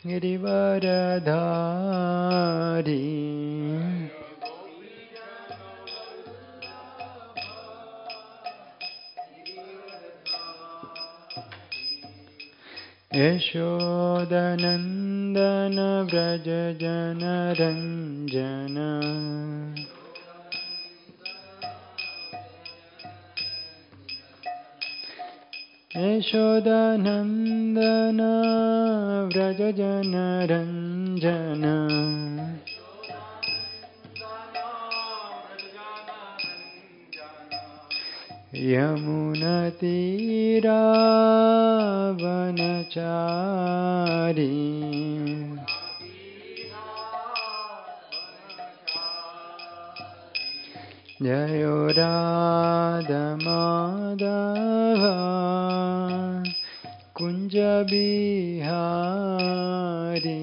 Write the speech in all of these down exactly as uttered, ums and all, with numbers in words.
गिरिवरधारी यशोदनन्दन व्रज जनरञ्जन यशोदनन्दन व्रज जनरञ्जन यमुनतीरावनचारी जयो Radha Madhav Kunjbihari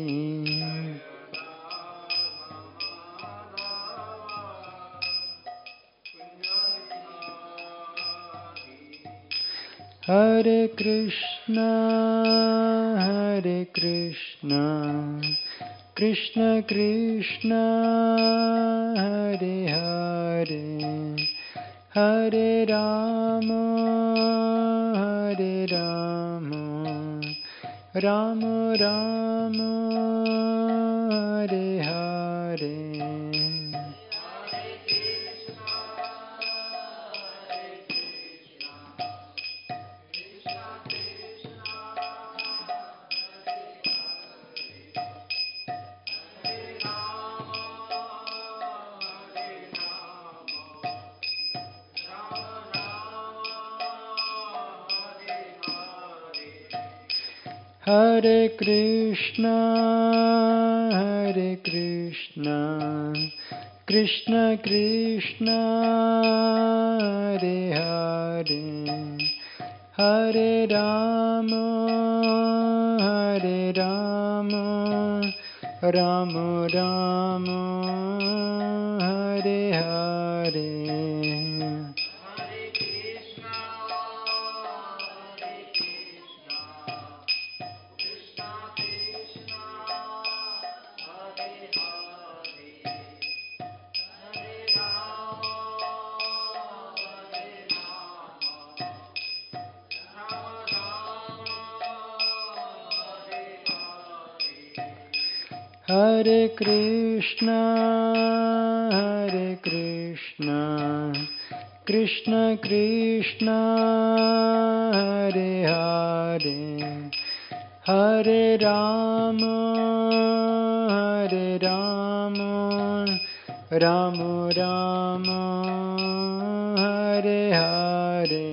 Hare Krishna, Hare Krishna, Krishna Krishna, Hare Hare, Hare Rama, Hare Rama, Rama Rama, Hare Hare. Hare Krishna, Hare Krishna, Krishna Krishna, Hare Hare, Hare Rama, Hare Rama, Rama Rama, Hare Hare. Hare Krishna, Hare Krishna, Krishna Krishna, Hare Hare, Hare Rama, Hare Rama, Rama Rama, Hare Hare.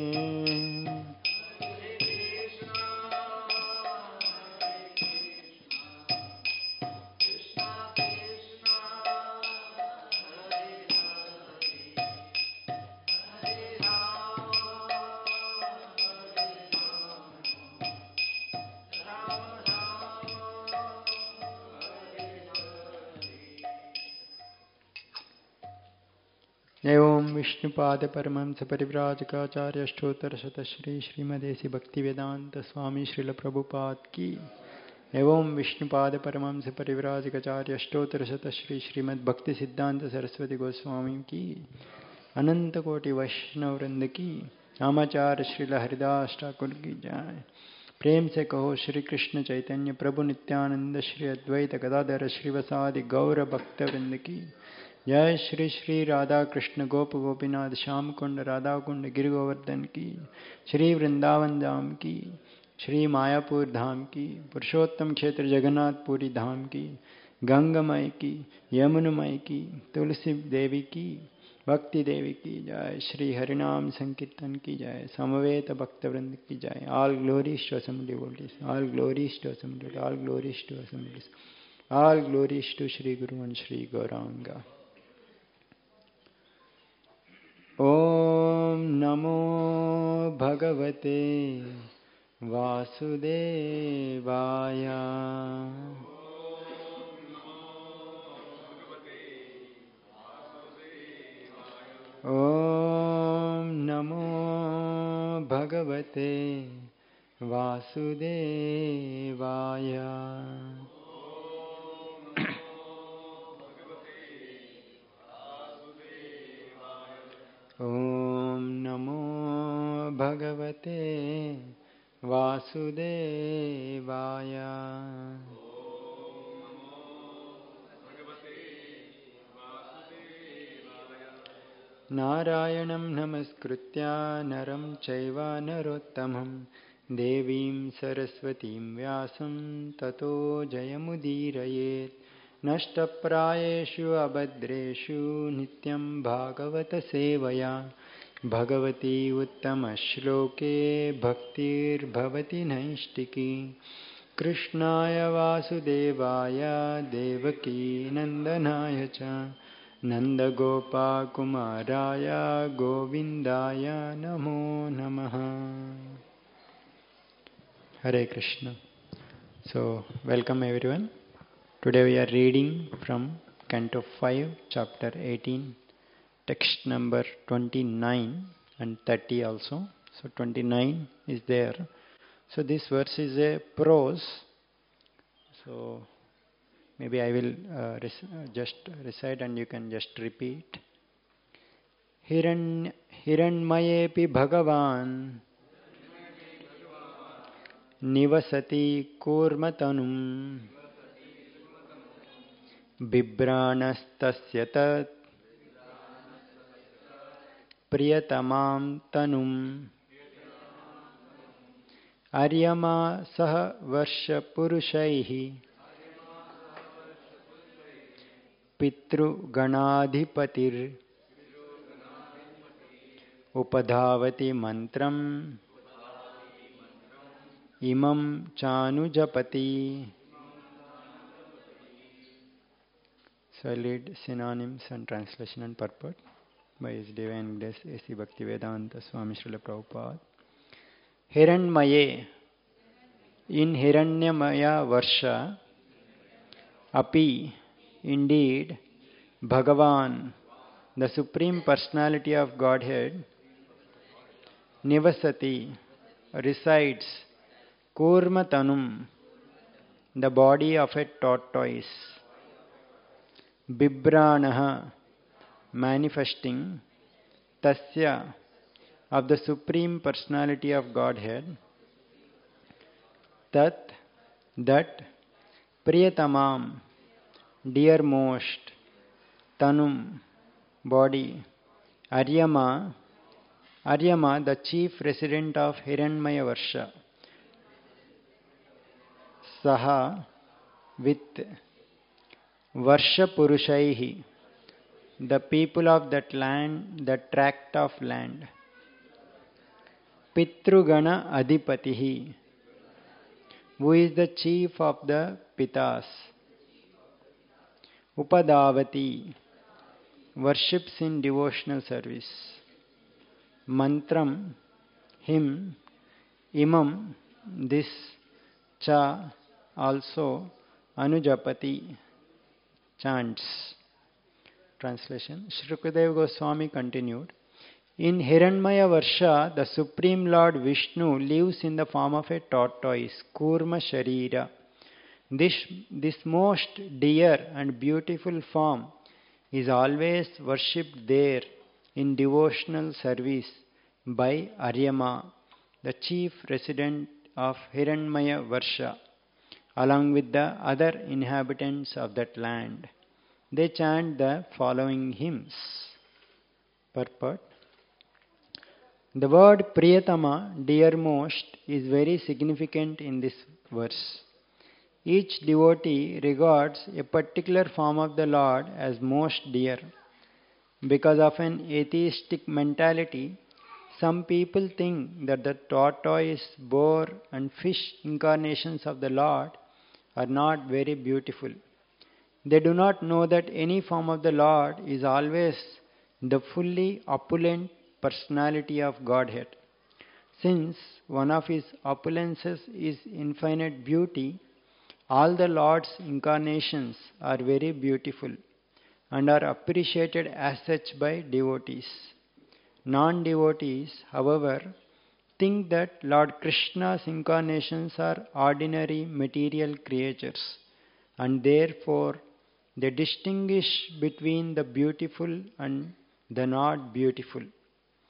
एवं विष्णुपाद परमहंस परिव्राजकाचार्य अष्टोत्तर शत श्री श्रीमदेसी भक्ति वेदांत स्वामी श्रील प्रभुपाद की। एवं विष्णुपाद परमहंस परिव्राजकाचार्य अष्टोत्तर शत श्री श्रीमद् भक्ति सिद्धांत सरस्वती गोस्वामी की। अनंत कोटि वैष्णव वृंद की। आचार्य श्रील हरिदास ठाकुर की जय। प्रेम से कहो श्री कृष्ण चैतन्य प्रभु नित्यानंद श्री अद्वैत गदाधर श्रीवसादि गौर भक्त वृंद की जय। श्री श्री राधा कृष्ण गोप गोपीनाथ श्याम कुंड राधा कुंड गिर गोवर्धन की। श्री वृंदावन धाम की, श्री मायापुर धाम की, पुरुषोत्तम क्षेत्र जगन्नाथपुरी धाम की, गंगमय की, यमुनमय की, तुलसी देवी की, भक्ति देवी की जय। श्री हरिनाम संकीर्तन की जय। समवेत भक्त वृंद की जय। All glories to assembly world, all glories to assembly, all glories to assembly, all glories to Shri Guru and Shri Gauranga. ओम नमो भगवते वासुदेवाय। ओम नमो भगवते वासुदेवाय। Bhagavate Vasudevaya. Narayanam namaskritya naram chaiva narottamam devim saraswatim vyasam tato jayamudirayet. Nashtaprayeshu abhadreshu nityam bhagavata sevaya bhagavati uttama shloke bhaktir bhavati naistiki. Krishnaya vasudevaya devaki nandanaya cha Nanda Gopa Kumaraya Govindaya Namo Namaha. Hare Krishna. So, welcome everyone. Today we are reading from Canto five, Chapter eighteen, text number twenty-nine and thirty also. So, twenty-nine is there. So, this verse is a prose. So, maybe I will uh, res- just recite and you can just repeat. Hiran Hiranmayepi Bhagavan Nivasati Kurmatanum Bibranastasya Tat Priyatamam Tanum Aryama Saha Varsha Purushaihi Pitru Ganadhipatir Upadhavati Mantram Imam Chanujapati. So I read synonyms and translation and purport by His Divine Grace A C Bhaktivedanta Swami Srila Prabhupada. Hiranmaye, in Hiranyamaya Varsha, Api, indeed, Bhagavan, the Supreme Personality of Godhead, Nivasati, resides, Kurmatanum, the body of a tortoise, Bibranaha, manifesting, Tasya, of the Supreme Personality of Godhead, Tat, that, Priyatamam, dearmost, Tanum, body, Aryama, Aryama, the chief resident of Hiranmaya Varsha, Saha, with Varsha Purushaihi, the people of that land, that tract of land, Pitrugana Adhipatihi, who is the chief of the Pitas, Upadavati, worships in devotional service, Mantram, him, Imam, this, Cha, also, Anujapati, chants. Translation. Shri Sukadeva Goswami continued, in Hiranmaya Varsha, the Supreme Lord Vishnu lives in the form of a tortoise, Kurma Sharira. This, this most dear and beautiful form is always worshipped there in devotional service by Aryama, the chief resident of Hiranmaya Varsha, along with the other inhabitants of that land. They chant the following hymns. Purport. The word Priyatama, dearmost, is very significant in this verse. Each devotee regards a particular form of the Lord as most dear. Because of an atheistic mentality, some people think that the tortoise, boar and fish incarnations of the Lord are not very beautiful. They do not know that any form of the Lord is always the fully opulent personality of Godhead. Since one of His opulences is infinite beauty, all the Lord's incarnations are very beautiful and are appreciated as such by devotees. Non-devotees, however, think that Lord Krishna's incarnations are ordinary material creatures, and therefore they distinguish between the beautiful and the not beautiful.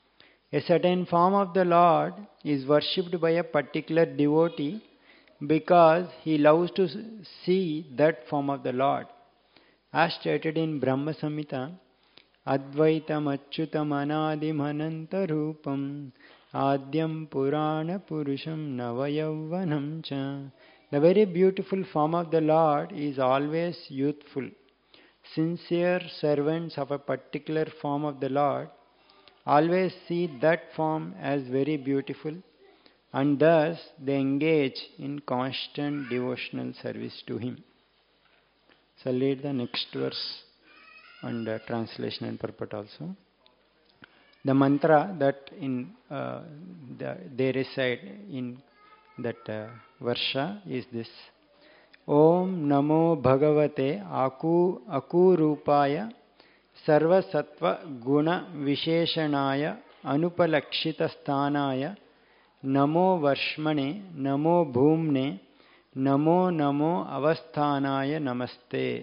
A certain form of the Lord is worshipped by a particular devotee because he loves to see that form of the Lord. As stated in Brahma Samhita, Advaitam Achyutam Anadim Anantarupam Adyam Purana Purusham Navayavvanam Cha. The very beautiful form of the Lord is always youthful. Sincere servants of a particular form of the Lord always see that form as very beautiful, and thus they engage in constant devotional service to Him. So I'll read the next verse and uh, translation and purport also. The mantra that in uh, the, they recite in that uh, varsha is this: Om Namo Bhagavate Aku Akurupaya Sarva Sattva Guna Visheshanaya Anupalakshita Sthanaya Namo Varshmane Namo Bhumne Namo Namo Avasthanaya Namaste.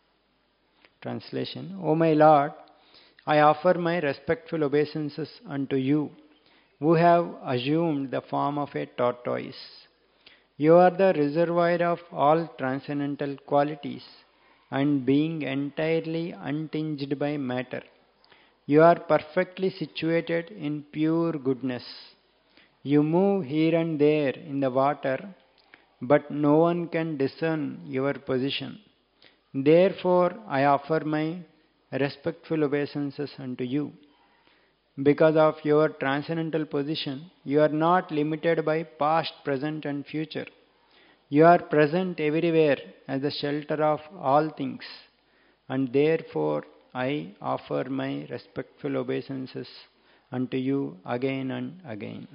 Translation: O my Lord, I offer my respectful obeisances unto you, who have assumed the form of a tortoise. You are the reservoir of all transcendental qualities, and being entirely untinged by matter, you are perfectly situated in pure goodness. You move here and there in the water, but no one can discern your position. Therefore, I offer my respectful obeisances unto you. Because of your transcendental position, you are not limited by past, present and future. You are present everywhere as the shelter of all things, and therefore I offer my respectful obeisances unto you again and again.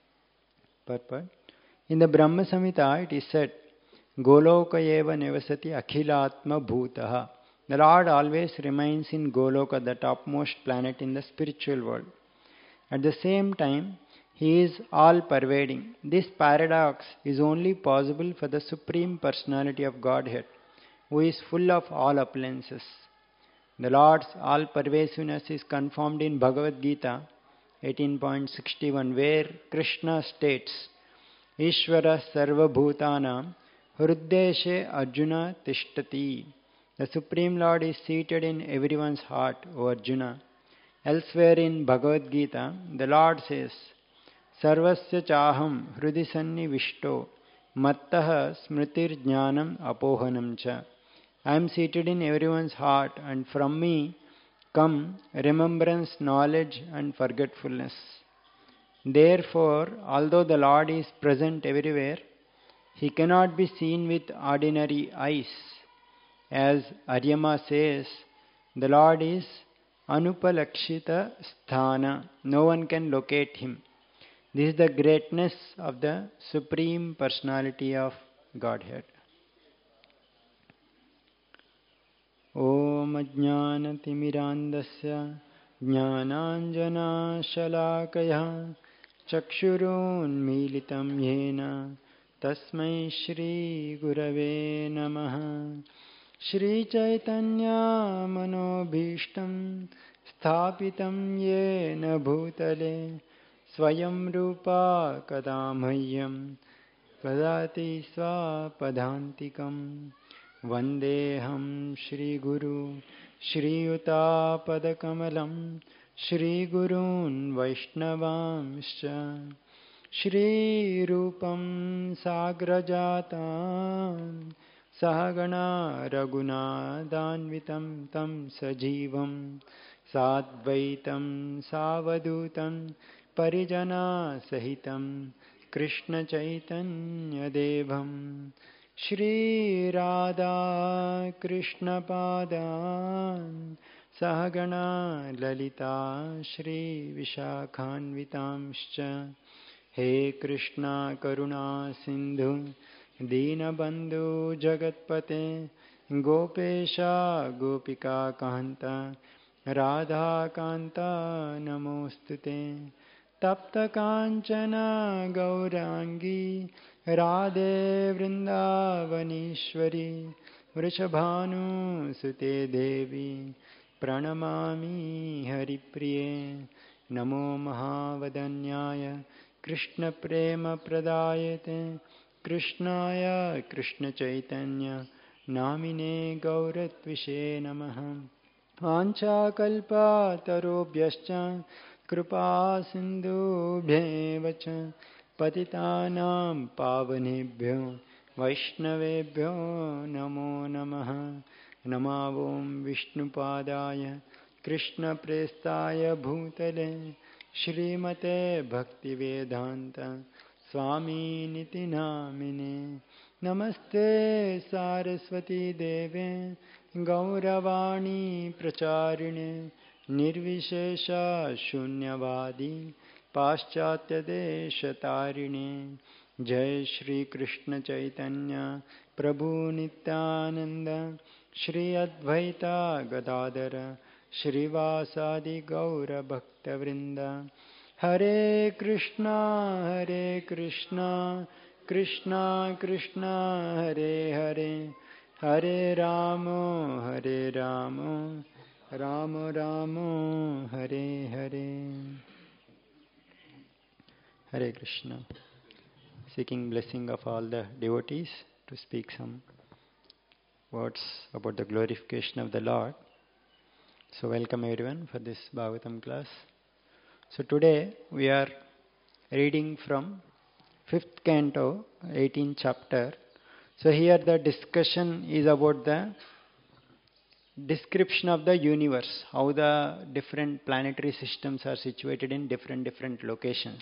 Purport. In the Brahma Samhita it is said, Goloka eva nevasati akhilatma bhutaha. The Lord always remains in Goloka, the topmost planet in the spiritual world. At the same time, He is all-pervading. This paradox is only possible for the Supreme Personality of Godhead, who is full of all appliances. The Lord's all-pervasiveness is confirmed in Bhagavad Gita eighteen point sixty-one, where Krishna states, Ishvara sarva bhutanam hruddeshe arjuna tishtati. The Supreme Lord is seated in everyone's heart, O Arjuna. Elsewhere in Bhagavad Gita, the Lord says, Sarvasya chaham hrudi sannivishto mattaha smritir jnanam apohanam cha. I am seated in everyone's heart, and from me come remembrance, knowledge and forgetfulness. Therefore, although the Lord is present everywhere, He cannot be seen with ordinary eyes. As Aryama says, the Lord is Anupalakshita Sthana. No one can locate Him. This is the greatness of the Supreme Personality of Godhead. Om Ajnana Timirandasya Jnananjana Shalakaya Chakshurun Militam Yena Tasmai Shri Gurave Namaha. Shri Chaitanya Manobhishtam Sthapitam Yena Bhutale Swayam Rupa Kadamahyam Kadati Swapadhantikam Vandeham Shri Guru Shri Yuta Padakamalam Shri Gurun Vaishnavamscha Shri Rupam Sagrajatam Sahagana Raghunadanvitam Tam Sajivam Sadvaitam Savadutam Parijana Sahitam Krishna Chaitanya Devam Shri Radha Krishna Padan Sahagana Lalita Shri Vishakhanvitamscha He Krishna Karuna Sindhu Deenabandhu Jagatpate Gopesha Gopika Kanta Radha Kanta Namostute Tapta Kanchana Gaurangi Radhe Vrindavanishwari Vrishabhanu Sute Devi Pranamami Haripriye Namo Mahavadanyaya Krishna Prema Pradayate Krishnaya Krishna Chaitanya Namine Gauratvishe Namaha Vancha Kalpa Tarobhyascha Kripa Sindhubhyev cha Patitanam Pavanebhyo Vaishnavebhyo Namo Namaha Namavom Vishnupadaya Krishna Prestaya Bhutale Shrimate Bhaktivedanta Swami Niti Namine Namaste Saraswati Deve Gauravani Pracharine Nirvishesha Shunyavadi Paschatya Deshatarine Jai Shri Krishna Chaitanya Prabhu Nityananda Shri Advaita Gadadara Shrivasadi Gaura Bhakta Vrinda Hare Krishna Hare Krishna Krishna Krishna Hare Hare Hare Rama Hare Rama Rama Rama Hare Hare Hare Krishna. Seeking blessing of all the devotees to speak some words about the glorification of the Lord. So welcome everyone for this Bhagavatam class. So today we are reading from fifth canto, eighteenth chapter. So here the discussion is about the description of the universe, how the different planetary systems are situated in different different locations.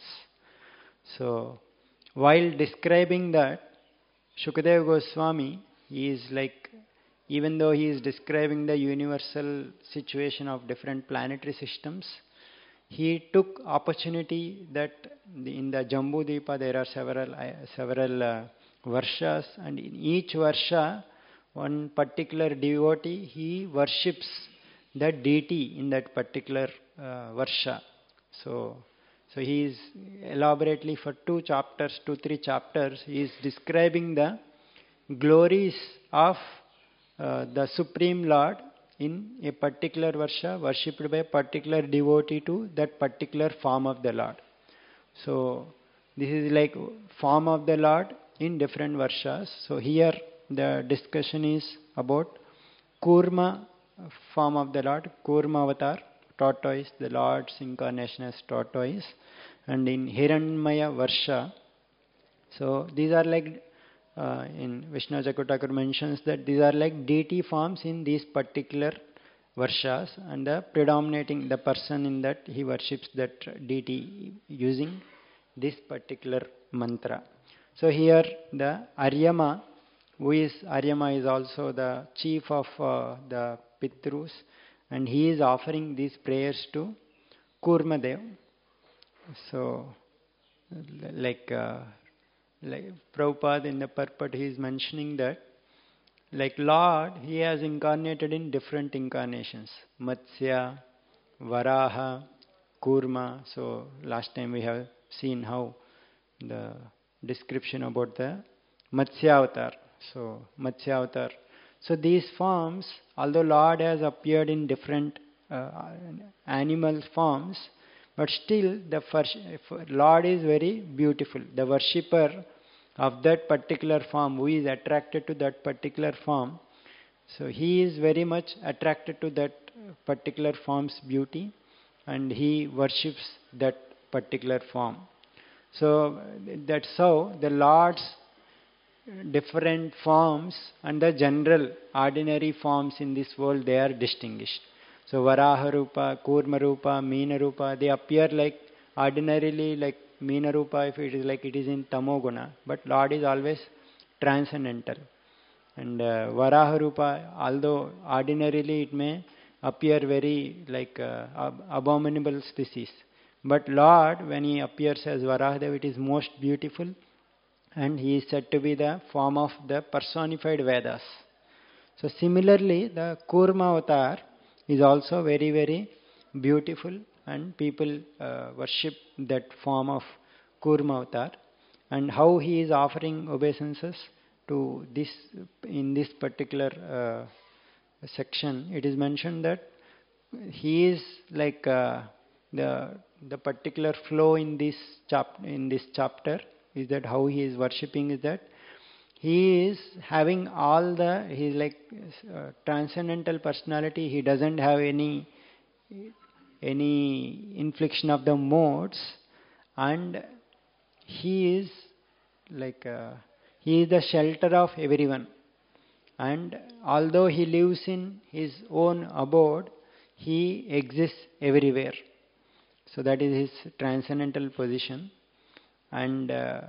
So while describing that, Shukadeva Goswami, he is like, even though he is describing the universal situation of different planetary systems, he took opportunity that in the Jambu Deepa there are several uh, several uh, varshas, and in each varsha one particular devotee, he worships that deity in that particular uh, varsha. So, so he is elaborately for two chapters, two three chapters, he is describing the glories of uh, the Supreme Lord in a particular varsha, worshipped by a particular devotee to that particular form of the Lord. So this is like form of the Lord in different varshas. So here the discussion is about Kurma form of the Lord, Kurma avatar, tortoise, the Lord's incarnation as tortoise, and in Hiranmaya varsha. So these are like uh, in Vishnu Chakravarti mentions that these are like deity forms in these particular varshas, and the predominating the person in that he worships that deity using this particular mantra. So here the Aryama, who is Aryama is also the chief of uh, the Pitrus, and he is offering these prayers to Kurmadev. So like uh, like Prabhupada in the purport, he is mentioning that like Lord, he has incarnated in different incarnations, Matsya, Varaha, Kurma. So last time we have seen how the description about the Matsya avatar. So Matsya avatar. So these forms, although Lord has appeared in different uh, animal forms, but still the first, Lord is very beautiful. The worshipper of that particular form, who is attracted to that particular form, so he is very much attracted to that particular form's beauty, and he worships that particular form. So that's how the Lord's different forms and the general ordinary forms in this world, they are distinguished. So Varaha Rupa, Kurma Rupa, Meena Rupa, they appear like ordinarily like Meena Rupa, if it is like it is in Tamoguna, but Lord is always transcendental. And uh, Varaha Rupa, although ordinarily it may appear very like uh, ab- abominable species, but Lord, when he appears as Varahadev, it is most beautiful, and he is said to be the form of the personified Vedas. So similarly, the Kurma avatar is also very very beautiful, and people uh, worship that form of Kurma avatar. And how he is offering obeisances to this, in this particular uh, section, it is mentioned that he is like uh, the the particular flow in this chap in this chapter is that how he is worshipping is that he is having all the, he is like uh, transcendental personality. He doesn't have any any infliction of the modes, and he is like uh, he is the shelter of everyone. And although he lives in his own abode, he exists everywhere. So that is his transcendental position. And uh,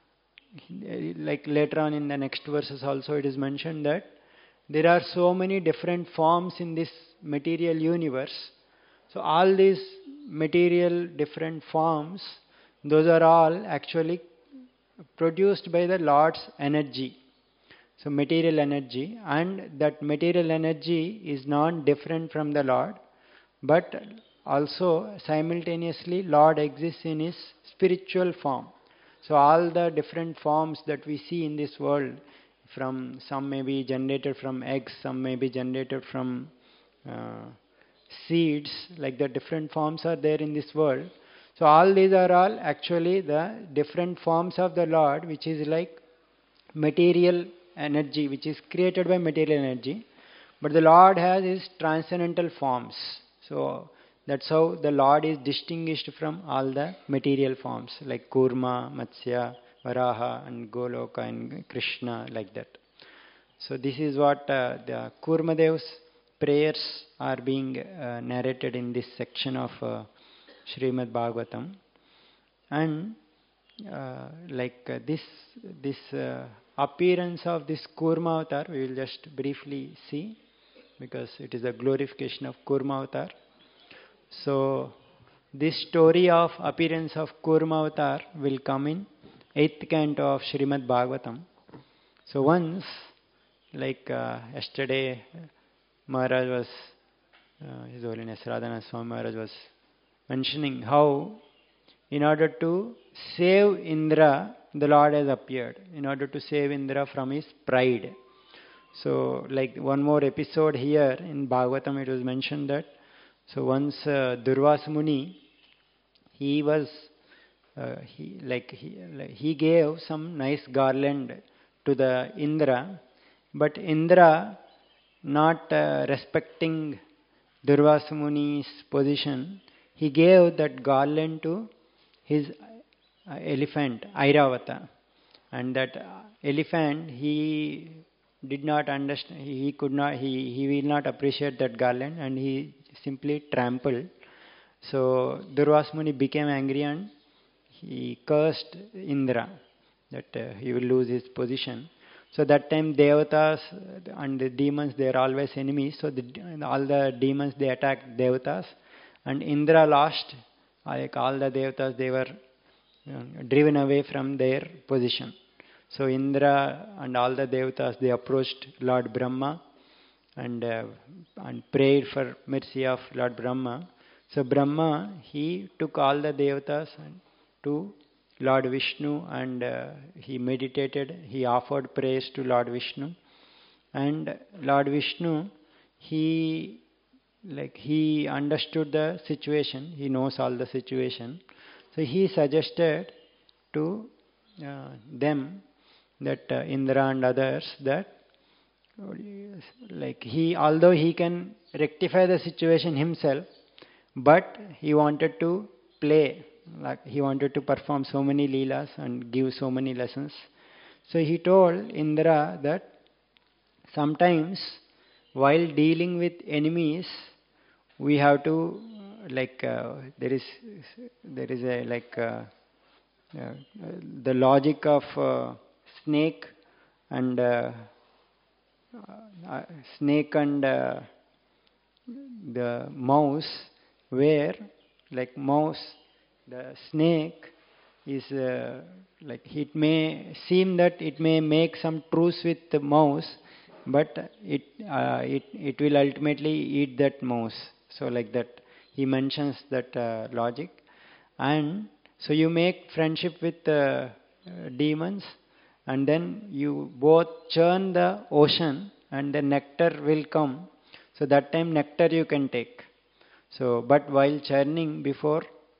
like later on in the next verses also it is mentioned that there are so many different forms in this material universe. So all these material different forms, those are all actually produced by the Lord's energy. So material energy, and that material energy is not different from the Lord, but also simultaneously Lord exists in his spiritual form. So all the different forms that we see in this world, from some may be generated from eggs, some may be generated from uh, seeds, like the different forms are there in this world. So all these are all actually the different forms of the Lord, which is like material energy, which is created by material energy. But the Lord has his transcendental forms. So that's how the Lord is distinguished from all the material forms, like Kurma, Matsya, Varaha, and Goloka, and Krishna, like that. So this is what uh, the Kurmadev's prayers are being uh, narrated in this section of uh, Srimad Bhagavatam. And uh, like uh, this, this uh, appearance of this Kurma avatar, we will just briefly see, because it is a glorification of Kurma avatar. So this story of appearance of Kurma avatar will come in eighth canto of Srimad Bhagavatam. So once, like uh, yesterday, Maharaj was, uh, His Holiness Radhanath Swami Maharaj was mentioning how in order to save Indra, the Lord has appeared, in order to save Indra from his pride. So like one more episode here in Bhagavatam, it was mentioned that so once uh, Durvasa Muni, he was, uh, he like he, like he gave some nice garland to the Indra, but Indra, not uh, respecting Durvasa Muni's position, he gave that garland to his uh, elephant, Airavata. And that uh, elephant, he did not understand, he could not, he, he will not appreciate that garland, and he simply trampled. So Durvasa Muni became angry and he cursed Indra that uh, he will lose his position. So that time Devatas and the demons, they are always enemies. So the, all the demons, they attacked Devatas, and Indra lost. Like all the Devatas, they were uh, driven away from their position. So Indra and all the Devatas, they approached Lord Brahma and uh, and prayed for mercy of Lord Brahma. So Brahma, he took all the Devatas to Lord Vishnu, and uh, he meditated, he offered praise to Lord Vishnu. And Lord Vishnu, he like he understood the situation, he knows all the situation. So he suggested to uh, them, that uh, Indra and others, that like he, although he can rectify the situation himself, but he wanted to play, like he wanted to perform so many leelas and give so many lessons. So he told Indra that sometimes while dealing with enemies, we have to like uh, there is there is a like uh, uh, the logic of uh, snake and uh, uh, snake and uh, the mouse, where like mouse, the snake is uh, like it may seem that it may make some truce with the mouse, but it uh, it it will ultimately eat that mouse. So like that, he mentions that uh, logic. And so you make friendship with uh, uh, demons, and then you both churn the ocean, and the nectar will come. So that time nectar you can take. So, but while churning, before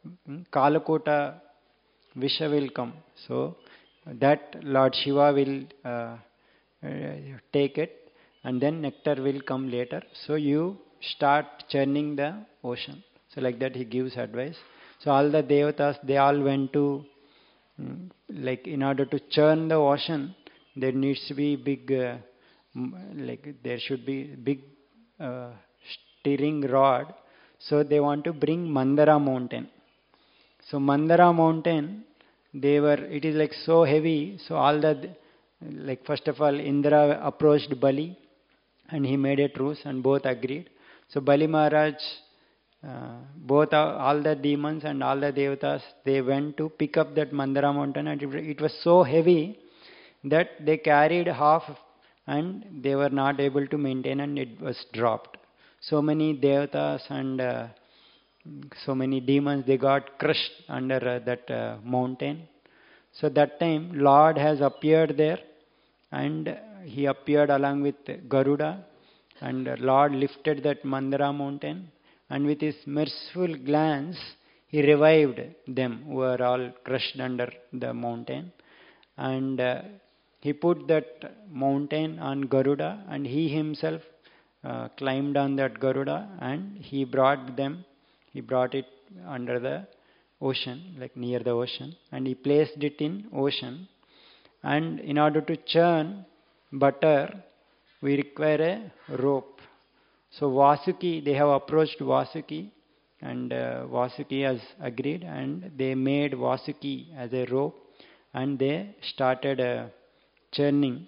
Kalakota Visha will come. So that Lord Shiva will uh, uh, take it, and then nectar will come later. So you start churning the ocean. So like that he gives advice. So all the devatas, they all went to, mm, like in order to churn the ocean, there needs to be big, uh, like there should be big uh, steering rod. So they want to bring Mandara mountain. So Mandara mountain, they were, it is like so heavy. So all the, like first of all, Indra approached Bali and he made a truce and both agreed. So Bali Maharaj, uh, both uh, all the demons and all the devatas, they went to pick up that Mandara mountain, and it, it was so heavy that they carried half and they were not able to maintain, and it was dropped. So many devatas and uh, so many demons, they got crushed under uh, that uh, mountain. So that time Lord has appeared there, and he appeared along with Garuda, and Lord lifted that Mandara mountain, and with his merciful glance he revived them who were all crushed under the mountain, and uh, he put that mountain on Garuda, and he himself uh, climbed on that Garuda, and he brought them, he brought it under the ocean, like near the ocean, and he placed it in ocean. And in order to churn butter, we require a rope. So Vasuki, they have approached Vasuki, and uh, Vasuki has agreed, and they made Vasuki as a rope, and they started uh, churning.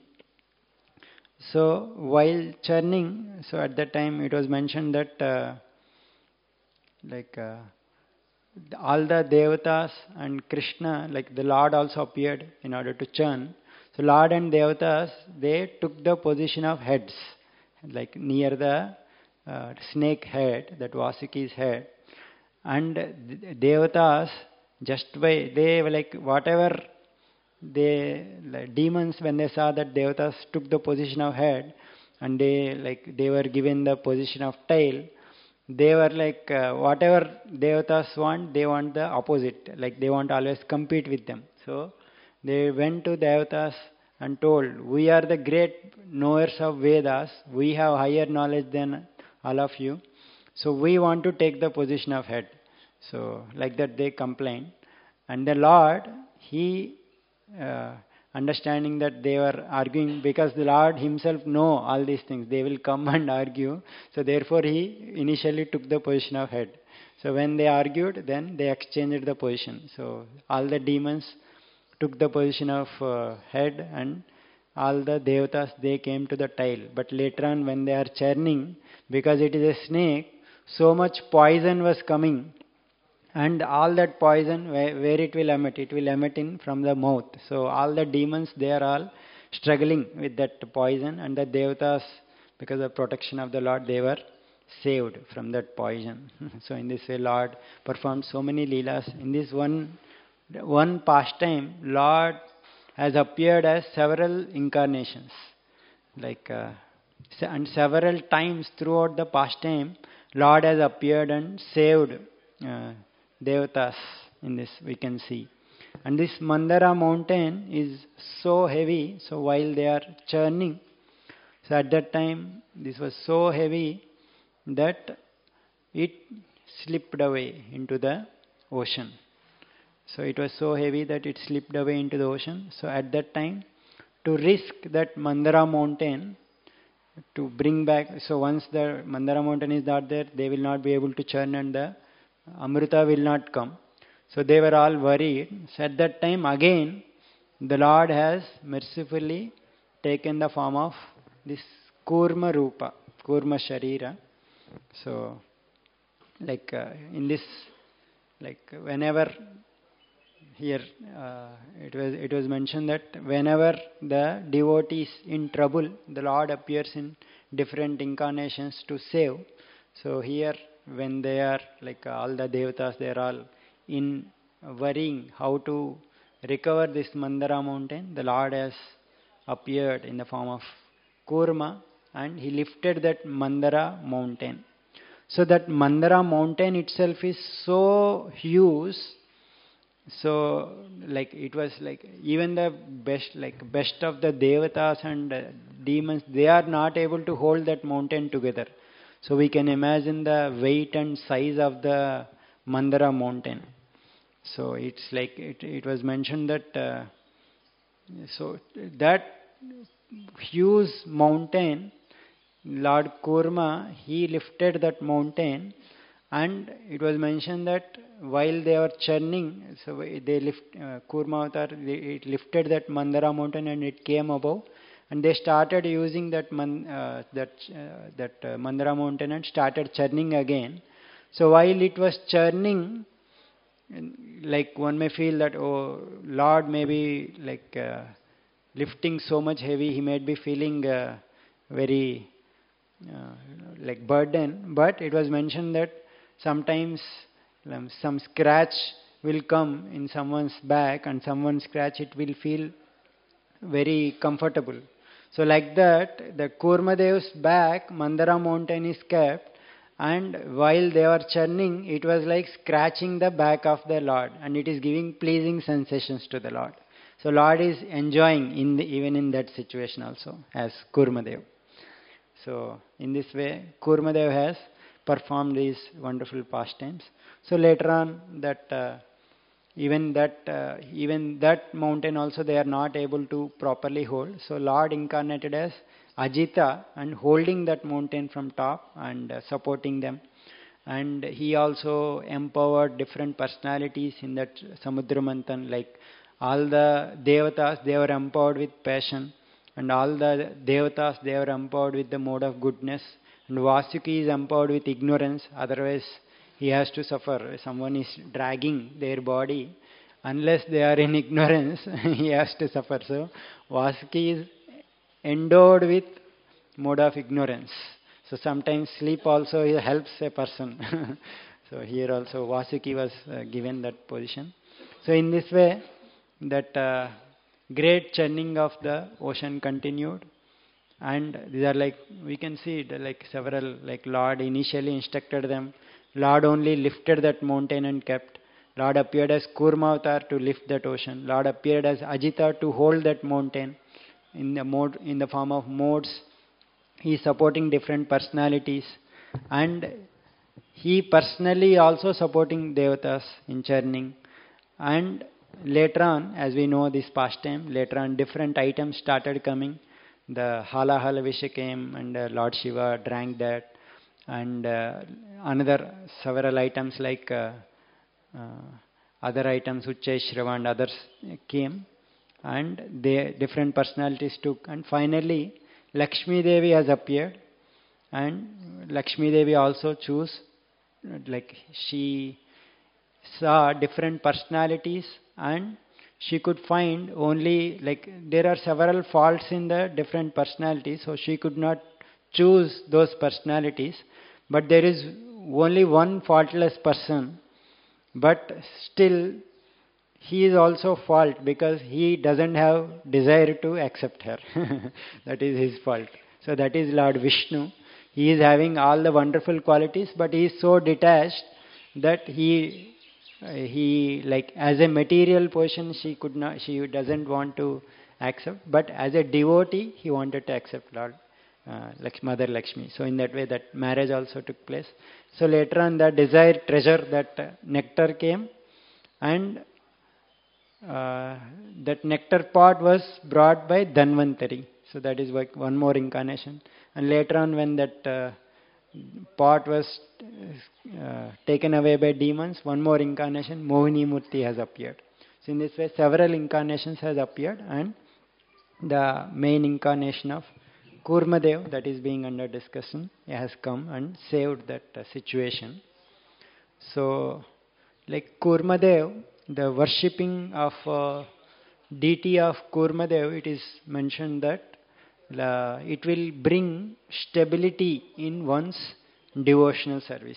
So while churning, so at that time it was mentioned that uh, like uh, all the devatas and Krishna, like the Lord also appeared in order to churn. So Lord and devatas, they took the position of heads, like near the uh, snake head, that Vasuki's head. And devatas, just by, they were like whatever they, like demons, when they saw that devatas took the position of head, and they like they were given the position of tail, they were like uh, whatever devatas want, they want the opposite, like they want to always compete with them. So they went to devatas and told, we are the great knowers of Vedas, we have higher knowledge than all of you, so we want to take the position of head. So like that they complained, and the Lord, he uh, understanding that they were arguing, because the Lord himself know all these things, they will come and argue, so therefore he initially took the position of head. So when they argued, then they exchanged the position. So all the demons took the position of uh, head, and all the devatas, they came to the tail. But later on when they are churning, because it is a snake, so much poison was coming, and all that poison, where, where it will emit, it will emit in from the mouth. So all the demons, they are all struggling with that poison, and the devatas, because of protection of the Lord, they were saved from that poison. So in this way Lord performed so many leelas. In this one one pastime, Lord has appeared as several incarnations, like uh, and several times throughout the pastime, Lord has appeared and saved uh, devatas. In this we can see. And this Mandara mountain is so heavy, so while they are churning, so at that time this was so heavy that it slipped away into the ocean. So it was so heavy that it slipped away into the ocean. So at that time, to risk that Mandara mountain, to bring back, so once the Mandara mountain is not there, they will not be able to churn, and the Amrita will not come. So they were all worried. So at that time again, the Lord has mercifully taken the form of this Kurma Rupa, Kurma Sharira. So like uh, in this, like whenever here uh, it was it was mentioned that whenever the devotee is in trouble, the Lord appears in different incarnations to save. So here when they are like uh, all the devatas, they are all in worrying how to recover this Mandara mountain, the Lord has appeared in the form of Kurma, and he lifted that Mandara mountain. So that Mandara mountain itself is so huge. So like it was like even the best, like best of the devatas and uh, demons, they are not able to hold that mountain together. So we can imagine the weight and size of the Mandara mountain. So it's like it, it was mentioned that uh, so that huge mountain, Lord Kurma, he lifted that mountain, and it was mentioned that while they were churning, so they lift uh, Kurma avatar, they, it lifted that Mandara mountain and it came above, and they started using that man, uh, that uh, that uh, Mandara mountain and started churning again. So while it was churning, like one may feel that, oh Lord, maybe like uh, lifting so much heavy, he might be feeling uh, very uh, like burden. But it was mentioned that sometimes um, some scratch will come in someone's back, and someone's scratch, it will feel very comfortable. So like that, the Kurmadev's back, Mandara mountain is kept, and while they were churning, it was like scratching the back of the Lord, and it is giving pleasing sensations to the Lord. So Lord is enjoying in the, even in that situation also as Kurmadev. So in this way, Kurmadev has performed these wonderful pastimes. So later on, that uh, even that uh, even that mountain also they are not able to properly hold. So Lord incarnated as Ajita and holding that mountain from top and uh, supporting them. And he also empowered different personalities in that Samudra Manthan, like all the devatas, they were empowered with passion, and all the devatas, they were empowered with the mode of goodness, and Vasuki is empowered with ignorance, otherwise he has to suffer. Someone is dragging their body, unless they are in ignorance, he has to suffer. So Vasuki is endowed with mode of ignorance. So sometimes sleep also helps a person. So here also Vasuki was uh, given that position. So in this way, that uh, great churning of the ocean continued. And these are like, we can see it, like several, like Lord initially instructed them. Lord only lifted that mountain and kept. Lord appeared as Kurma avatar to lift that ocean. Lord appeared as Ajita to hold that mountain in the mode, in the form of modes. He is supporting different personalities, and he personally also supporting devatas in churning. And later on, as we know this pastime, later on different items started coming. The Halahala Visha came, and uh, Lord Shiva drank that, and uh, another several items like uh, uh, other items, Uchay Shrava and others came, and they different personalities took, and finally Lakshmi Devi has appeared, and Lakshmi Devi also chose, like she saw different personalities, and she could find only, like there are several faults in the different personalities, so she could not choose those personalities, but there is only one faultless person, but still he is also fault because he doesn't have desire to accept her. That is his fault. So that is Lord Vishnu. He is having all the wonderful qualities, but he is so detached that he uh, he like as a material person she could not, she doesn't want to accept, but as a devotee he wanted to accept Lord uh, like Mother Lakshmi. So in that way that marriage also took place. So later on the desired treasure, that uh, nectar came, and uh, that nectar pot was brought by Dhanvantari. So that is like one more incarnation. And later on when that uh, pot was uh, taken away by demons, one more incarnation, Mohini Murti has appeared. So in this way several incarnations has appeared, and the main incarnation of Kurmadev, that is being under discussion, has come and saved that uh, situation. So like Kurmadev, the worshipping of uh, deity of Kurmadev, it is mentioned that uh, it will bring stability in one's devotional service.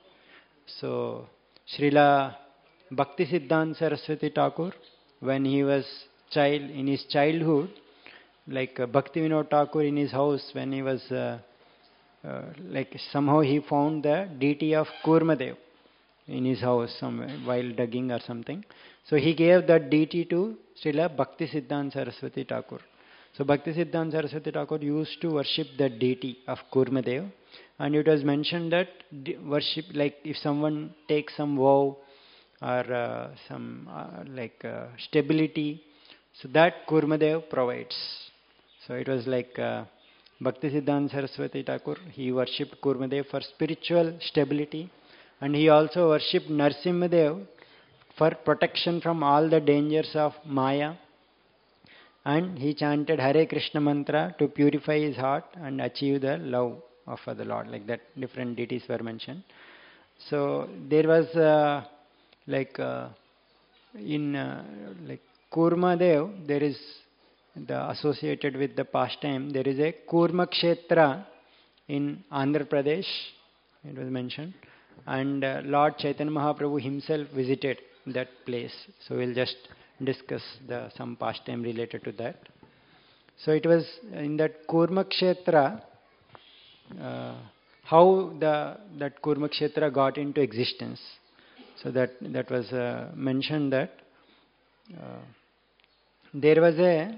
So Srila Bhaktisiddhanta Saraswati Thakur, when he was child, in his childhood, like uh, Bhakti Vinod Thakur in his house, when he was uh, uh, like somehow he found the deity of Kurmadev in his house somewhere while digging or something. So he gave that deity to Srila Bhakti Siddhanta Saraswati Thakur. So Bhakti Siddhanta Saraswati Thakur used to worship the deity of Kurmadev, and it was mentioned that worship, like if someone takes some vow or uh, some uh, like uh, stability, so that Kurmadev provides. So it was like uh, Bhakti Siddhanta Saraswati Thakur, he worshipped Kurmadev for spiritual stability, and he also worshipped Narsimhadev for protection from all the dangers of Maya, and he chanted Hare Krishna mantra to purify his heart and achieve the love of the Lord. Like that, different deities were mentioned. So there was uh, like uh, in uh, like Kurmadev, there is the associated with the pastime. There is a Kurma Kshetra in Andhra Pradesh. It was mentioned, and uh, Lord Chaitanya Mahaprabhu himself visited that place. So we'll just discuss the some pastime related to that. So it was in that Kurma Kshetra, uh, how the that Kurma Kshetra got into existence. So that that was uh, mentioned that uh, there was a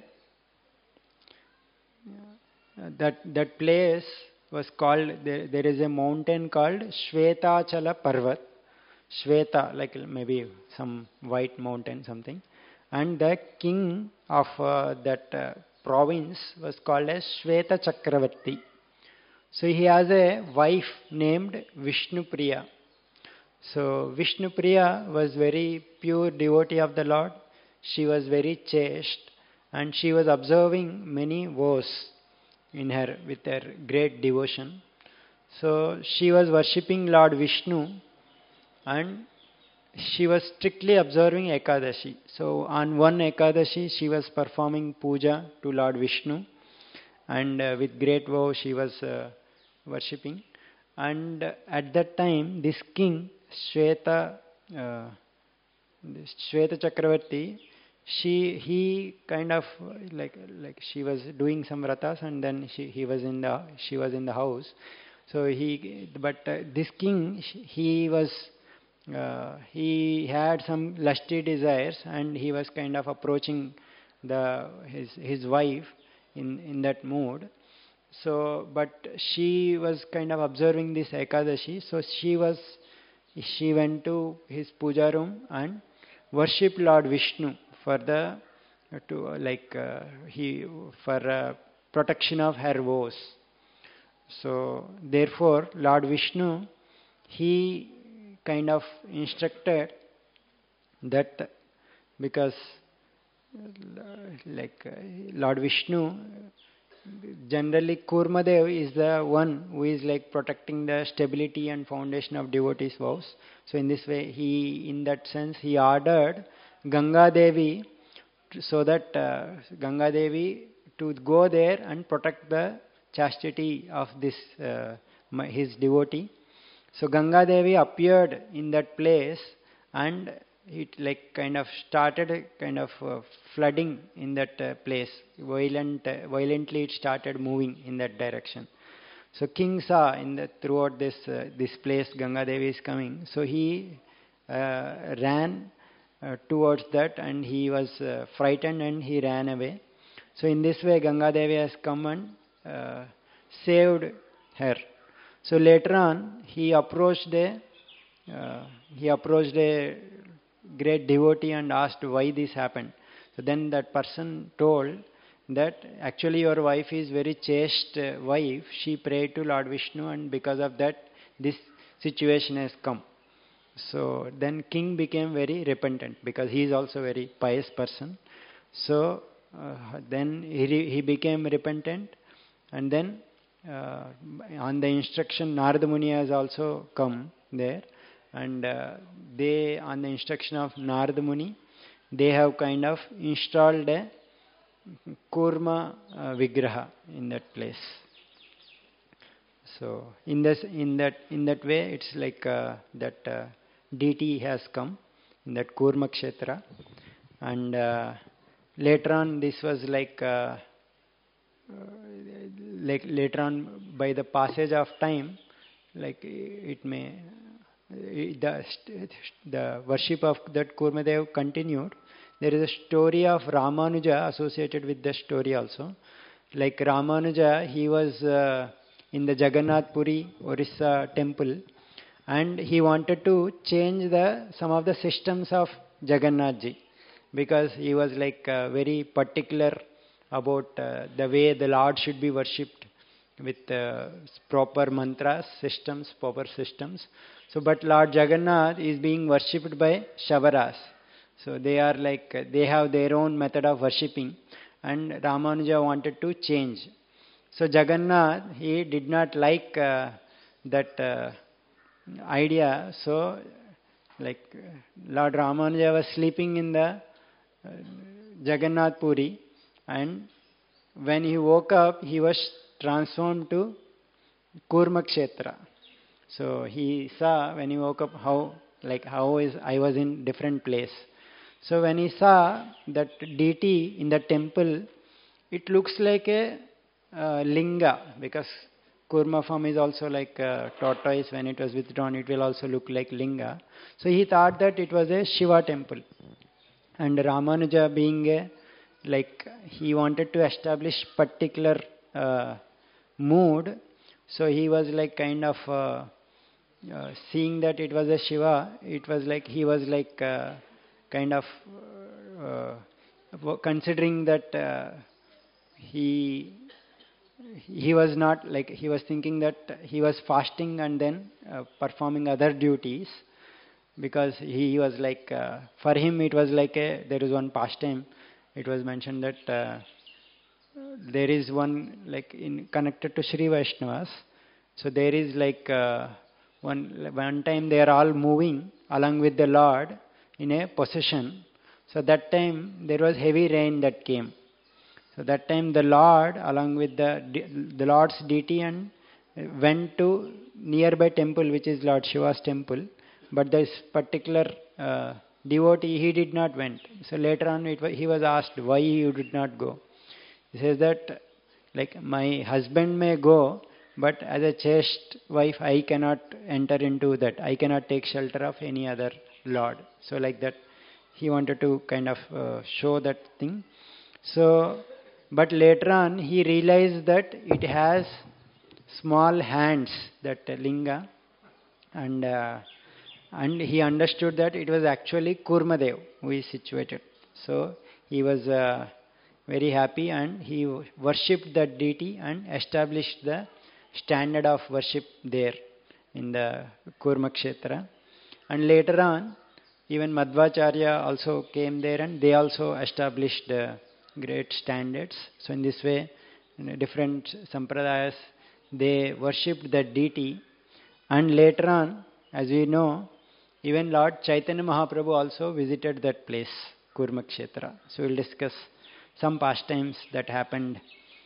uh, that that place was called, there, there is a mountain called Shvetachala Parvat. Shweta, like maybe some white mountain, something. And the king of uh, that uh, province was called as Shweta Chakravarti. So he has a wife named Vishnupriya. So Vishnupriya was very pure devotee of the Lord. She was very chaste, and she was observing many vows in her with her great devotion. So she was worshipping Lord Vishnu, and she was strictly observing Ekadashi. So on one Ekadashi, she was performing puja to Lord Vishnu, and uh, with great vow she was uh, worshipping. And uh, at that time, this king, Shweta, uh, this Shweta Chakravarti, she he kind of like like she was doing some vratas, and then she he was in the she was in the house. So he but uh, this king, he was. Uh, he had some lusty desires, and he was kind of approaching the his his wife in in that mood. So, but she was kind of observing this Ekadashi. So she was she went to his puja room and worshipped Lord Vishnu for the to uh, like uh, he for uh, protection of her vows. So therefore, Lord Vishnu, he kind of instructed that, because like uh, Lord Vishnu, generally Kurmadev is the one who is like protecting the stability and foundation of devotees' vows. So in this way, he, in that sense, he ordered Ganga Devi to, so that uh, Ganga Devi to go there and protect the chastity of this uh, my, his devotee. So Ganga Devi appeared in that place, and it like kind of started kind of uh, flooding in that uh, place. Violent, uh, violently it started moving in that direction. So king saw in the throughout this uh, this place Ganga Devi is coming. So he uh, ran uh, towards that, and he was uh, frightened, and he ran away. So in this way, Ganga Devi has come and uh, saved her. So later on, he approached a uh, he approached a great devotee and asked why this happened. So then that person told that actually your wife is very chaste uh, wife. She prayed to Lord Vishnu, and because of that, this situation has come. So then king became very repentant, because he is also a very pious person. So uh, then he he became repentant, and then. Uh, on the instruction, Narada Muni has also come there, and uh, they, on the instruction of Narada Muni, they have kind of installed a Kurma uh, Vigraha in that place. So in this, in that, in that way, it's like uh, that uh, deity has come in that Kurma Kshetra, and uh, later on, this was like. Uh, Uh, like later on, by the passage of time, like it may, the, the worship of that Kurmadev continued. There is a story of Ramanuja associated with the story also. Like Ramanuja, he was uh, in the Jagannath Puri, Orissa temple, and he wanted to change the some of the systems of Jagannath Ji, because he was like uh, very particular about uh, the way the Lord should be worshipped with uh, proper mantras, systems, proper systems. So, but Lord Jagannath is being worshipped by Shavaras. So they are like, uh, they have their own method of worshipping, and Ramanuja wanted to change. So Jagannath, he did not like uh, that uh, idea. So, like Lord Ramanuja was sleeping in the uh, Jagannath Puri, and when he woke up, he was transformed to Kurma Kshetra. So he saw when he woke up how, like how is I was in different place. So when he saw that deity in the temple, it looks like a uh, linga, because Kurma form is also like a tortoise. When it was withdrawn, it will also look like linga. So he thought that it was a Shiva temple. And Ramanuja being a, like he wanted to establish particular uh, mood, so he was like kind of uh, uh, seeing that it was a Shiva, it was like he was like uh, kind of uh, considering that uh, he he was not like, he was thinking that he was fasting and then uh, performing other duties, because he was like uh, for him it was like a, there is one pastime, it was mentioned that uh, there is one like in connected to Sri Vaishnavas. So there is like uh, one one time they are all moving along with the Lord in a procession. So that time there was heavy rain that came. So that time the Lord along with the the Lord's deity and went to nearby temple, which is Lord Shiva's temple. But this particular uh, devotee, he did not went. So later on it was, he was asked why you did not go. He says that like my husband may go, but as a chaste wife I cannot enter into that. I cannot take shelter of any other lord. So like that he wanted to kind of uh, show that thing. So, but later on he realized that it has small hands, that linga, and uh, and he understood that it was actually Kurmadev who is situated. So he was uh, very happy, and he worshipped that deity and established the standard of worship there in the Kurma Kshetra. And later on, even Madhvacharya also came there, and they also established uh, great standards. So in this way, in different sampradayas, they worshipped that deity. And later on, as we know, even Lord Chaitanya Mahaprabhu also visited that place, Kurma Kshetra. So we'll discuss some pastimes that happened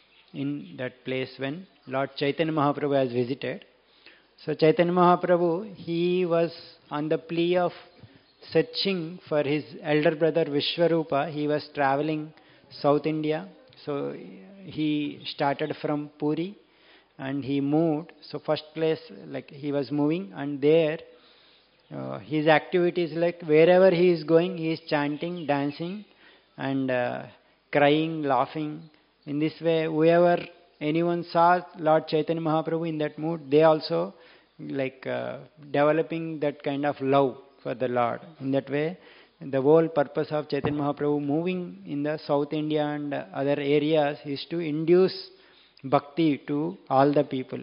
in that place when Lord Chaitanya Mahaprabhu has visited. So Chaitanya Mahaprabhu, he was on the plea of searching for his elder brother Vishwarupa. He was traveling South India. So he started from Puri and he moved. So first place, like he was moving, and there uh, his activities, like wherever he is going, he is chanting, dancing, and uh, crying, laughing. In this way, whoever anyone saw Lord Chaitanya Mahaprabhu in that mood, they also like uh, developing that kind of love for the Lord. In that way, the whole purpose of Chaitanya Mahaprabhu moving in the South India and other areas is to induce bhakti to all the people.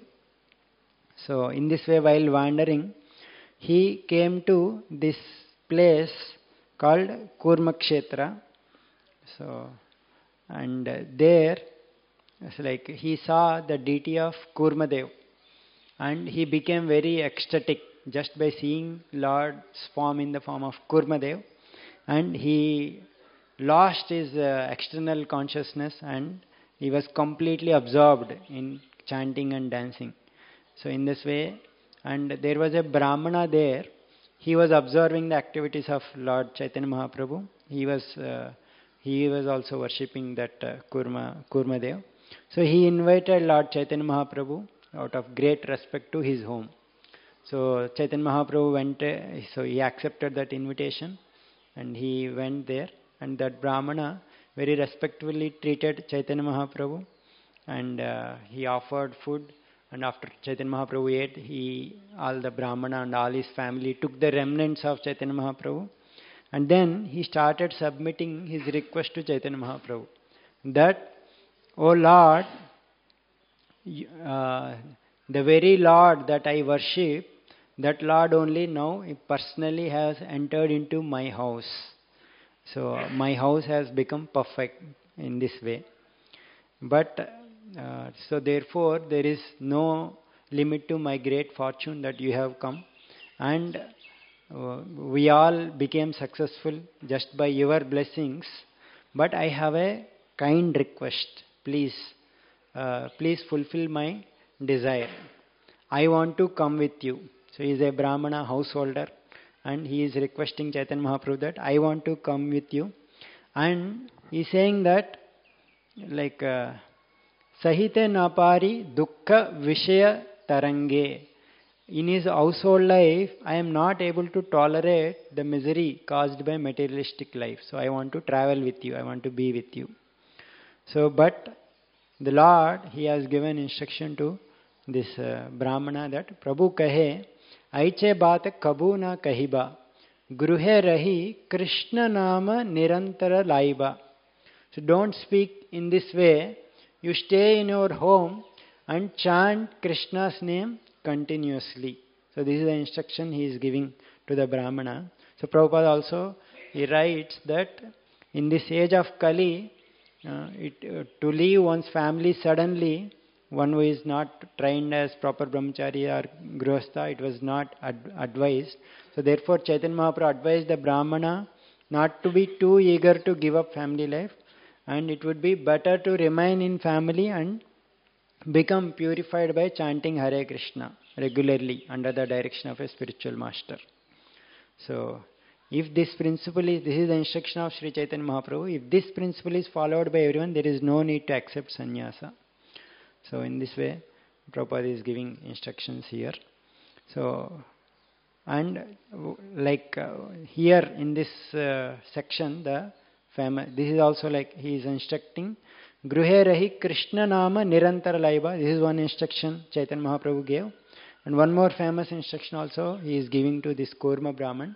So in this way, while wandering, he came to this place called Kurma Kshetra. So, and there, it's like he saw the deity of Kurmadev, and he became very ecstatic just by seeing Lord's form in the form of Kurmadev, and he lost his uh, external consciousness, and he was completely absorbed in chanting and dancing. So in this way, and there was a Brahmana there, he was observing the activities of Lord Chaitanya Mahaprabhu. He was uh, he was also worshipping that uh, Kurma, Kurmadev. So he invited Lord Chaitanya Mahaprabhu out of great respect to his home. So Chaitanya Mahaprabhu went, uh, so he accepted that invitation and he went there, and that Brahmana very respectfully treated Chaitanya Mahaprabhu, and uh, he offered food, and after Chaitanya Mahaprabhu ate, he, all the Brahmana and all his family took the remnants of Chaitanya Mahaprabhu, and then he started submitting his request to Chaitanya Mahaprabhu that, "O Lord, uh, the very Lord that I worship, that Lord only now personally has entered into my house. So my house has become perfect in this way. But uh, so therefore there is no limit to my great fortune that you have come, and uh, we all became successful just by your blessings. But I have a kind request. Please, uh, please fulfill my desire. I want to come with you." So he is a Brahmana householder, and he is requesting Chaitanya Mahaprabhu that, "I want to come with you." And he is saying that, like, uh, Sahite napari dukkha vishaya tarange. In his household life, I am not able to tolerate the misery caused by materialistic life. So I want to travel with you. I want to be with you. So, but the Lord, he has given instruction to this uh, Brahmana that, "Prabhu kahe, aiche baat kabu na kahiba, gruhe rahi Krishna nama nirantara laiba." So don't speak in this way. You stay in your home and chant Krishna's name continuously. So this is the instruction he is giving to the Brahmana. So Prabhupada also, he writes that in this age of Kali, uh, it, uh, to leave one's family suddenly, one who is not trained as proper brahmachari or grihastha, it was not ad- advised. So therefore Chaitanya Mahaprabhu advised the Brahmana not to be too eager to give up family life, and it would be better to remain in family and become purified by chanting Hare Krishna regularly under the direction of a spiritual master. So if this principle is, this is the instruction of Sri Chaitanya Mahaprabhu, if this principle is followed by everyone, there is no need to accept sannyasa. So in this way, Prabhupada is giving instructions here. So, and like uh, here in this uh, section, the famous, this is also like he is instructing, Gruhe rahi Krishna nama nirantara laiba. This is one instruction Chaitanya Mahaprabhu gave. And one more famous instruction also he is giving to this Kurma Brahman.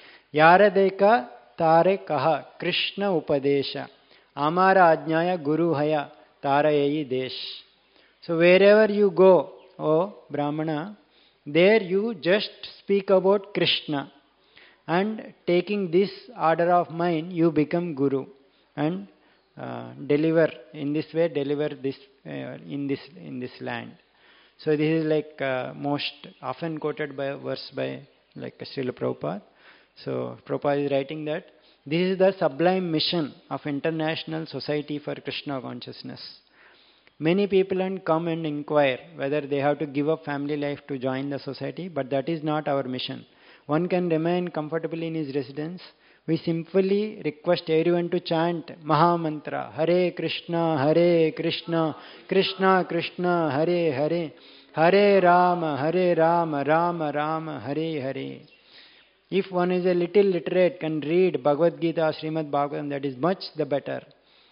Yaradeka tare kaha Krishna upadesha amara ajnaya guru haya tarayayi desh. So wherever you go, O Brahmana, there you just speak about Krishna. And taking this order of mine, you become Guru. And uh, deliver, in this way, deliver this uh, in this in this land. So this is like uh, most often quoted by verse by like Srila Prabhupada. So Prabhupada is writing that this is the sublime mission of International Society for Krishna Consciousness. Many people and come and inquire whether they have to give up family life to join the society, but that is not our mission. One can remain comfortably in his residence. We simply request everyone to chant Maha Mantra, Hare Krishna, Hare Krishna, Krishna Krishna, Hare Hare, Hare Rama, Hare Rama, Rama Rama, Hare Hare. If one is a little literate, can read Bhagavad Gita, Srimad Bhagavatam, that is much the better.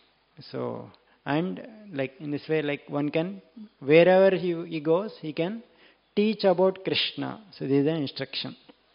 So, and like in this way, like one can, wherever he, he goes, he can teach about Krishna. So this is the instruction.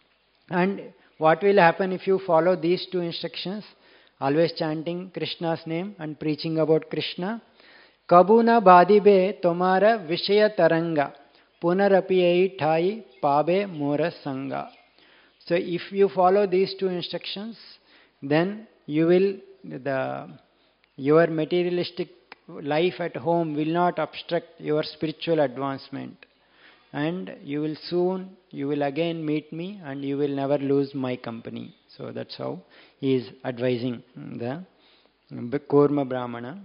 And what will happen if you follow these two instructions? Always chanting Krishna's name and preaching about Krishna. Kabuna badibe tomara vishaya taranga punarapi thai pabe mora sanga. So if you follow these two instructions, then you will, the your materialistic life at home will not obstruct your spiritual advancement. And you will soon, you will again meet me and you will never lose my company. So that's how he is advising the Kurma Brahmana.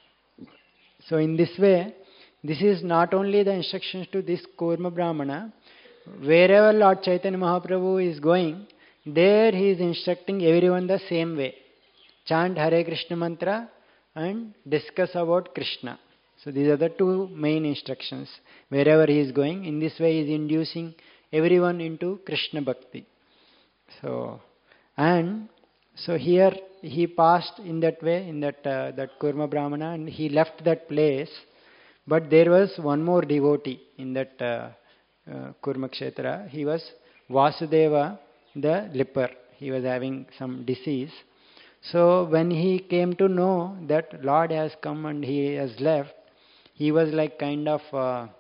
So in this way, this is not only the instructions to this Kurma Brahmana. Wherever Lord Chaitanya Mahaprabhu is going, there he is instructing everyone the same way. Chant Hare Krishna mantra and discuss about Krishna. So these are the two main instructions. Wherever he is going, in this way he is inducing everyone into Krishna Bhakti. So, and so here he passed in that way, in that uh, that Kurma Brahmana, and he left that place. But there was one more devotee in that uh, uh, Kurma Kshetra. He was Vasudeva, the leper. He was having some disease. So when he came to know that Lord has come and he has left, he was like kind of, uh,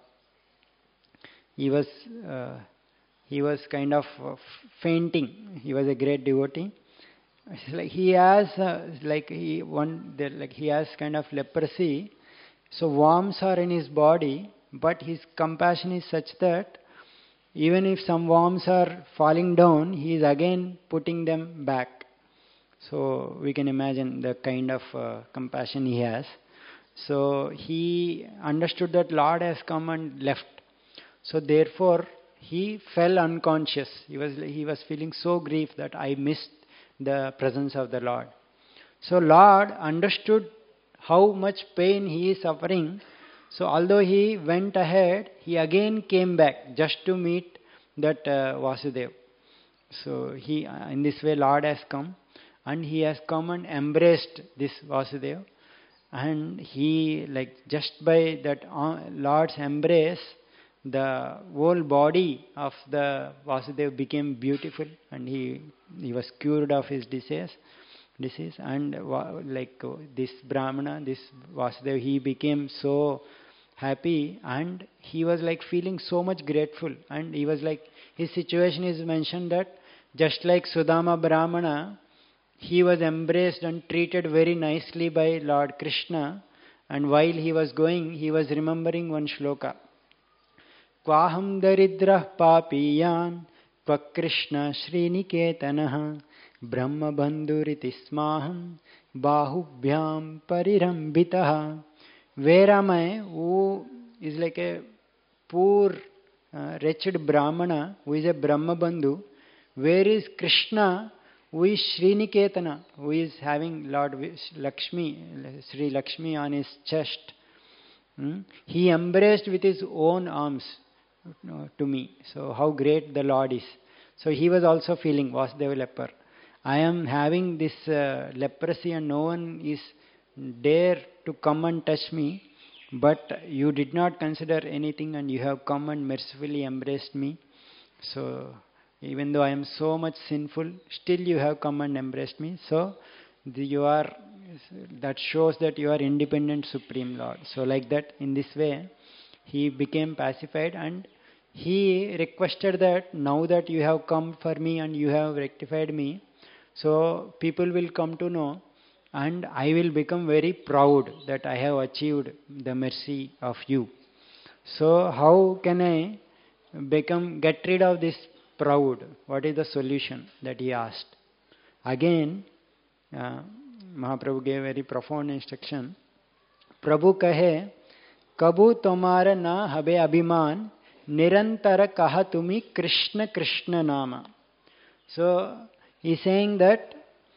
he was, uh, he was kind of uh, fainting. He was a great devotee. It's like he has, uh, like he one, like he has kind of leprosy. So worms are in his body, but his compassion is such that even if some worms are falling down, he is again putting them back. So we can imagine the kind of uh, compassion he has. So he understood that Lord has come and left. So therefore he fell unconscious. He was he was feeling so grief that I missed the presence of the Lord. So Lord understood how much pain he is suffering. So although he went ahead, he again came back just to meet that uh, Vasudeva. So he, uh, in this way, Lord has come, and he has come and embraced this Vasudeva. And he, like, just by that uh, Lord's embrace, the whole body of the Vasudeva became beautiful, and he he was cured of his disease. disease. And uh, like uh, this Brahmana, this Vasudeva, he became so happy, and he was like feeling so much grateful. And he was like, his situation is mentioned that just like Sudama Brahmana, he was embraced and treated very nicely by Lord Krishna. And while he was going, he was remembering one shloka. Kvaham daridrah papiyan kva Krishna Sriniketanaha Brahma bandhuriti smaham bahubhyam parirambitaha. Where am I? Who is like a poor, uh, wretched Brahmana who is a Brahma Bandhu. Where is Krishna who is Sriniketana, who is having Lord Lakshmi, Sri Lakshmi on his chest? Hmm? He embraced with his own arms uh, to me. So how great the Lord is. So he was also feeling, Vasudeva leper. I am having this uh, leprosy and no one is dare to come and touch me, but you did not consider anything and you have come and mercifully embraced me. So even though I am so much sinful, still you have come and embraced me. So the, you are, that shows that you are independent Supreme Lord. So like that, in this way, he became pacified, and he requested that now that you have come for me and you have rectified me, so people will come to know, and I will become very proud that I have achieved the mercy of you. So how can I become, get rid of this proud? What is the solution that he asked? Again, uh, Mahaprabhu gave very profound instruction. Prabhu kahe, Kabhu tomara na habe abhiman, nirantara kaha tumi Krishna Krishna nama. So he is saying that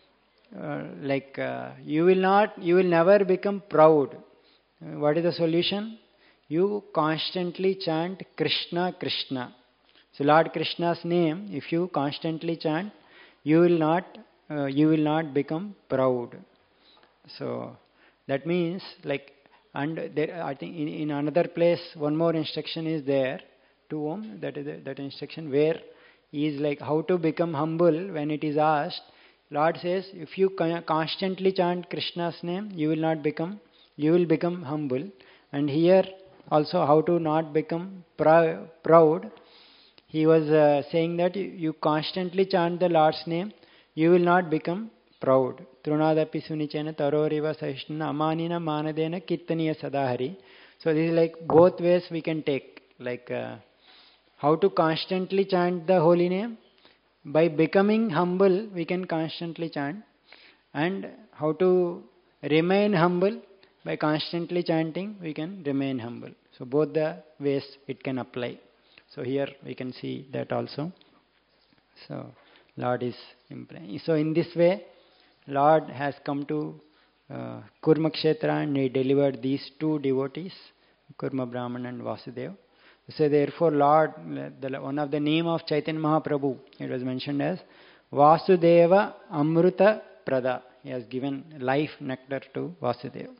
Uh, like uh, you will not, you will never become proud. Uh, what is the solution? You constantly chant Krishna Krishna. So Lord Krishna's name, if you constantly chant, you will not, uh, you will not become proud. So that means like, and there, I think in, in another place, one more instruction is there to whom, that is the, that instruction where he is like how to become humble. When it is asked, Lord says, if you constantly chant Krishna's name, you will not become, you will become humble. And here also how to not become prou- proud. He was uh, saying that you constantly chant the Lord's name, you will not become proud. Trunadapi sunichena taroriva sahishtana amanina manadena kittaniya sadahari. So this is like both ways we can take. Like uh, how to constantly chant the holy name. By becoming humble, we can constantly chant. And how to remain humble? By constantly chanting, we can remain humble. So both the ways it can apply. So here we can see that also. So Lord is implying. So in this way, Lord has come to uh, Kurma Kshetra, and he delivered these two devotees, Kurma Brahman and Vasudeva. So therefore, Lord, the, one of the name of Chaitanya Mahaprabhu, it was mentioned as Vasudeva Amruta Prada. He has given life nectar to Vasudeva.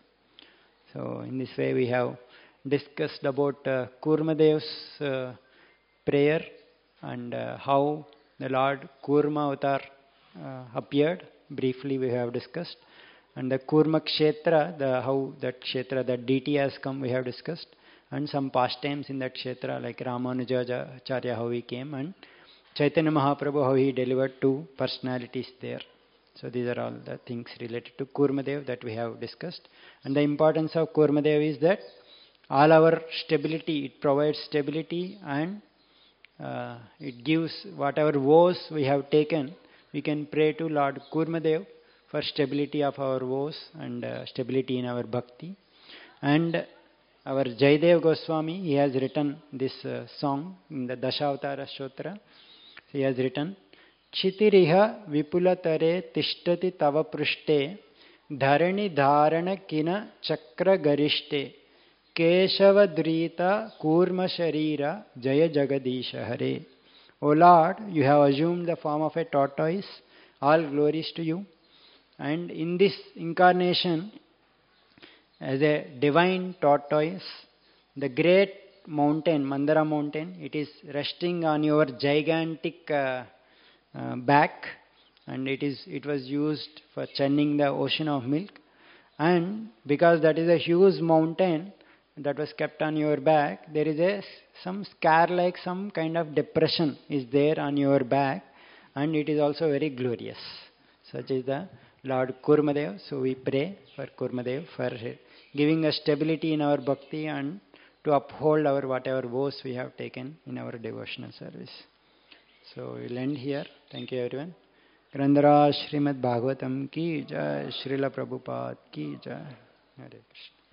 So in this way we have discussed about uh, Kurmadev's uh, prayer and uh, how the Lord Kurma Avatar uh, appeared. Briefly we have discussed. And the Kurma Kshetra, the, how that Kshetra, that deity has come, we have discussed. And some pastimes in that Kshetra, like Ramanujacharya, how he came, and Chaitanya Mahaprabhu, how he delivered two personalities there. So these are all the things related to Kurmadev that we have discussed. And the importance of Kurmadev is that all our stability, it provides stability, and uh, it gives whatever woes we have taken, we can pray to Lord Kurmadev for stability of our woes and uh, stability in our bhakti. And our Jayadev Goswami, he has written this uh, song in the Dashavatara Stotra. He has written, Chitiriha vipulatare tishtati tava prushte dharani dharana kina chakra garishte keshava drita kurma sharira jaya jagadisha hare. O Lord, you have assumed the form of a tortoise. All glories to you. And in this incarnation, as a divine tortoise, the great mountain, Mandara mountain, it is resting on your gigantic uh, uh, back, and it is it was used for churning the ocean of milk. And because that is a huge mountain that was kept on your back, there is a some scar like some kind of depression is there on your back, and it is also very glorious. Such is the Lord Kurmadev. So we pray for Kurmadev for giving us stability in our bhakti and to uphold our whatever woes we have taken in our devotional service. So we'll end here. Thank you everyone. Grandhara Srimad Bhagavatam ki jai, Srila Prabhupada ki jai. Hare Krishna.